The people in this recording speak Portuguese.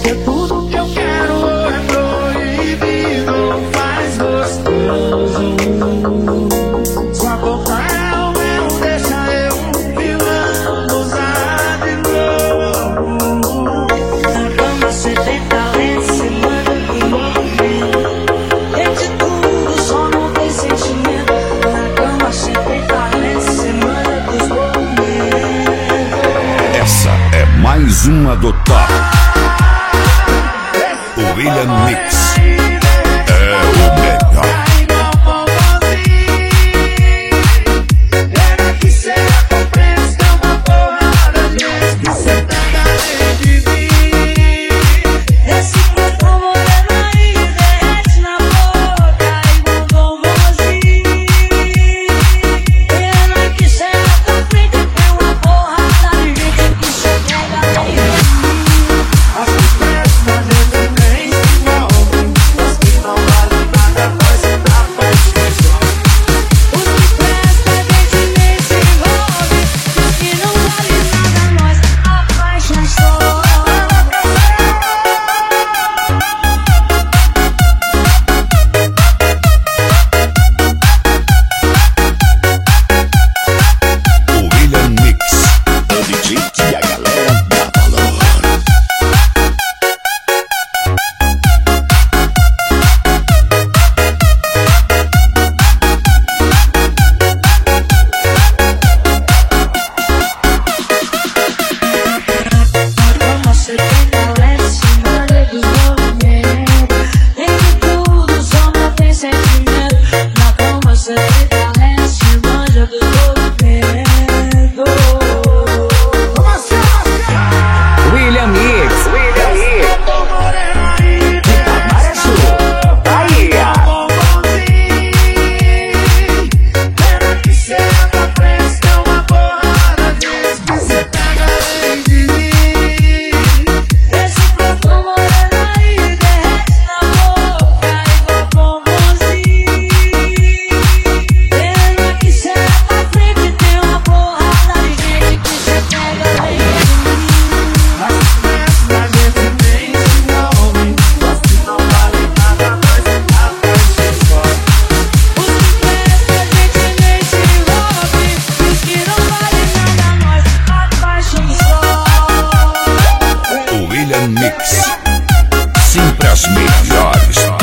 é tudo que eu quero ou é proibido ou faz gostoso. Sua boca é o meu, deixa eu vilão gozar de novo. Na cama cê tem talento, cê manda pro movimento. Tem de tudo, só não tem sentimento. Na cama cê tem talento, cê manda pros movimentos. Essa é mais uma do top. O William Mix é o melhor. Mix, sempre as melhores.